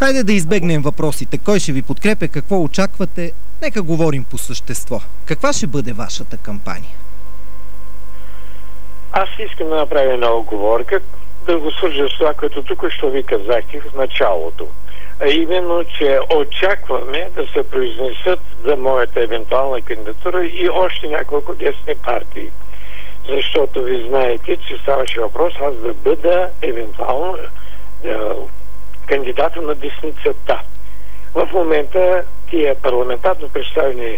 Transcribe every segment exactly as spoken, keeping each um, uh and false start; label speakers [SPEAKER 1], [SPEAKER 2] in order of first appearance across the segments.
[SPEAKER 1] Хайде да избегнем въпросите. Кой ще ви подкрепя, какво очаквате? Нека говорим по същество. Каква ще бъде вашата кампания?
[SPEAKER 2] Аз искам да направя една оговорка, да го свържа с това, което тук що ви казахте в началото. А именно, че очакваме да се произнесат за моята евентуална кандидатура и още няколко десни партии. Защото ви знаете, че ставаше въпрос аз да бъда евентуално е, кандидата на десницата. В момента тия парламентарно представени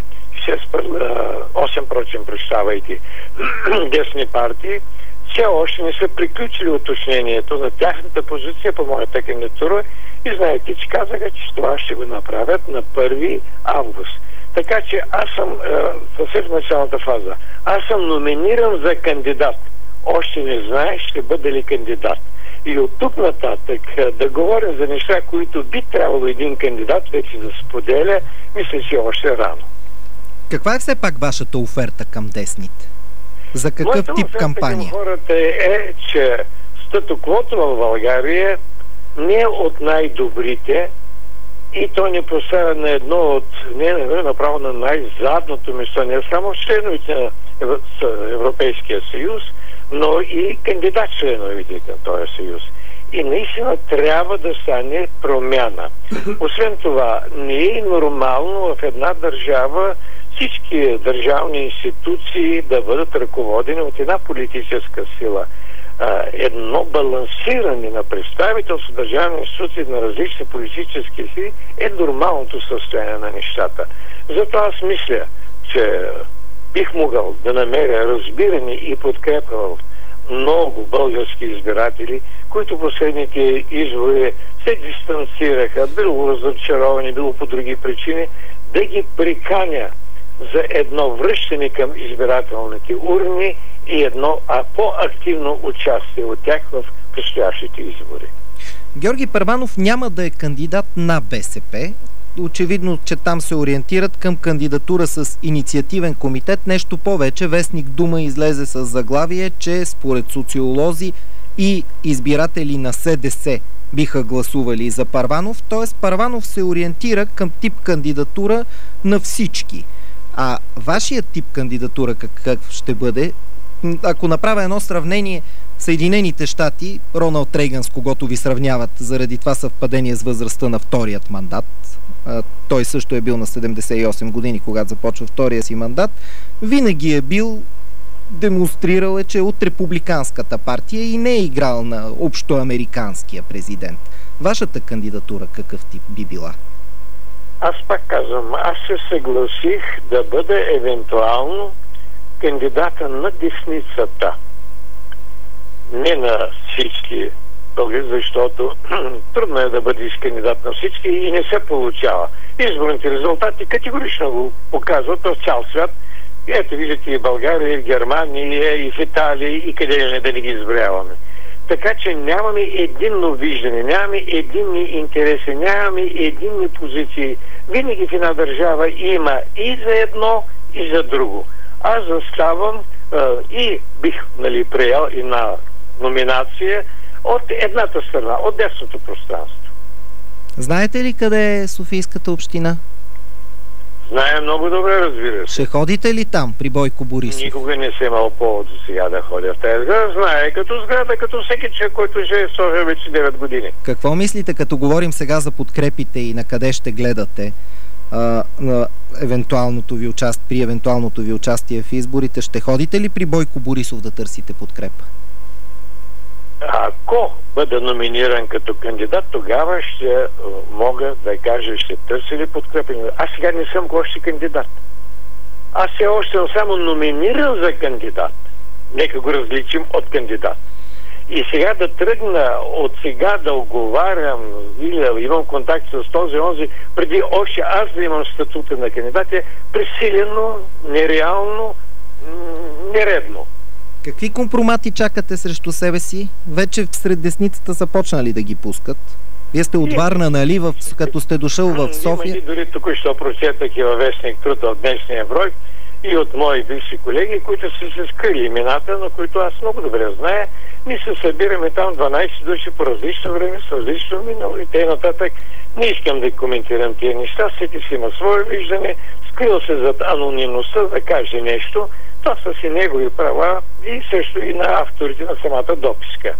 [SPEAKER 2] осем процента представяйки десни партии, все още не са приключили уточнението на тяхната позиция по моята кандидатура и знаете, че казаха, че това ще го направят на първи август. Така че аз съм е, съвсем в началната фаза. Аз съм номиниран за кандидат. Още не знае ще бъде ли кандидат. И от тук нататък е, да говорим за неща, които би трябвало един кандидат вече да споделя, мисля, че още рано.
[SPEAKER 1] Каква е все пак вашата оферта към десните? За какъв
[SPEAKER 2] Моята
[SPEAKER 1] тип кампания?
[SPEAKER 2] Хората е, че статуквото в България не е от най-добрите и то ни поставя на едно от, не е направо на най-задното место, не само членовете на Европейския съюз, но и кандидат членовете към този съюз. И наистина трябва да стане промяна. Освен това, не е нормално в една държава всички държавни институции да бъдат ръководени от една политическа сила. Едно балансиране на представителство държавни институции на различни политически сили е нормалното състояние на нещата. Затова аз мисля, че бих могъл да намеря разбиране и подкрепа в много български избиратели, които последните избори се дистанцираха, било разочаровани, било по други причини, да ги приканя за едно връщане към избирателните урни и едно а, по-активно участие от тях в предстоящите избори.
[SPEAKER 1] Георги Първанов няма да е кандидат на БСП. Очевидно, че там се ориентират към кандидатура с инициативен комитет. Нещо повече, вестник Дума излезе с заглавие, че според социолози и избиратели на СДС биха гласували за Първанов. Т.е. Първанов се ориентира към тип кандидатура на всички. А вашият тип кандидатура какъв ще бъде? Ако направя едно сравнение, Съединените щати, Роналд Рейган, с когото ви сравняват заради това съвпадение с възрастта на вторият мандат, а, той също е бил на седемдесет и осем години, когато започва втория си мандат, винаги е бил, демонстрирал е, че е от републиканската партия и не е играл на общоамериканския президент. Вашата кандидатура какъв тип би била?
[SPEAKER 2] Аз пак казвам, аз се съгласих да бъда евентуално кандидата на десницата. Не на всички българи, защото трудно е да бъдеш кандидат на всички и не се получава. Изборните резултати категорично го показват в цял свят. Ето виждате и България, и в Германия, и в Италия, и къде не да не ги изброяваме. Така че нямаме единно виждане, нямаме единни интереси, нямаме единни позиции. Винаги в една държава има и за едно, и за друго. Аз заставам а, и бих, нали, приел и на номинация от едната страна, от десното пространство.
[SPEAKER 1] Знаете ли къде е Софийската община?
[SPEAKER 2] Знае много добре, разбира се.
[SPEAKER 1] Ще ходите ли там при Бойко Борисов?
[SPEAKER 2] Никога не съм имал повод до сега да ходя в тази сграда. Знае като сграда, като всеки човек, който живее в София вече девет години.
[SPEAKER 1] Какво мислите, като говорим сега за подкрепите и на къде ще гледате а, на евентуалното ви участие, при евентуалното ви участие в изборите? Ще ходите ли при Бойко Борисов да търсите подкрепа?
[SPEAKER 2] Ако бъда номиниран като кандидат, тогава ще мога да кажа, ще търся ли подкрепа. Аз сега не съм още кандидат. Аз все още съм само номиниран за кандидат. Нека го различим от кандидат. И сега да тръгна от сега да оговарям или имам контакт с този онзи, преди още аз да имам статута на кандидат, е пресилено, нереално, нередно.
[SPEAKER 1] Какви компромати чакате срещу себе си? Вече сред десницата започнали да ги пускат. Вие сте от Варна, нали, в, като сте дошъл в София?
[SPEAKER 2] Има и дори току-що прочетах и във вестник Труд от днешния брой, и от мои бивши колеги, които са се скрили имената, но които аз много добре зная. Ние се събираме там дванайсет души по различно време, с различно минало и т.н. Не искам да коментирам тия неща, всеки си има свое виждане, скрил се зад анонимността да каже нещо. Това са си негови права и също и на авторите на самата дописка.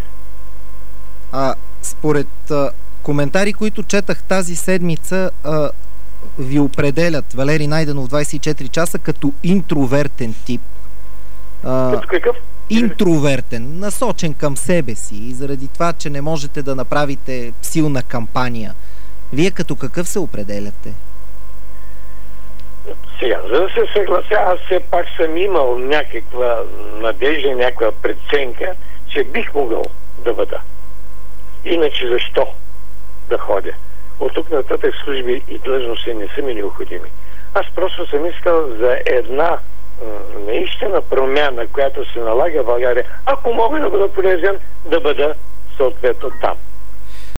[SPEAKER 1] А според а, коментари, които четах тази седмица, а, ви определят Валери Найденов двайсет и четири часа като интровертен тип. А,
[SPEAKER 2] като какъв?
[SPEAKER 1] Интровертен, насочен към себе си и заради това, че не можете да направите силна кампания. Вие като какъв се определяте?
[SPEAKER 2] Сега, за да се съглася, аз все пак съм имал някаква надежда, някаква преценка, че бих могъл да бъда. Иначе защо да ходя? От тук нататък служби и длъжности не са ми необходими. Аз просто съм искал за една наистина промяна, която се налага в България, ако мога да бъда полезен, да бъда съответно там.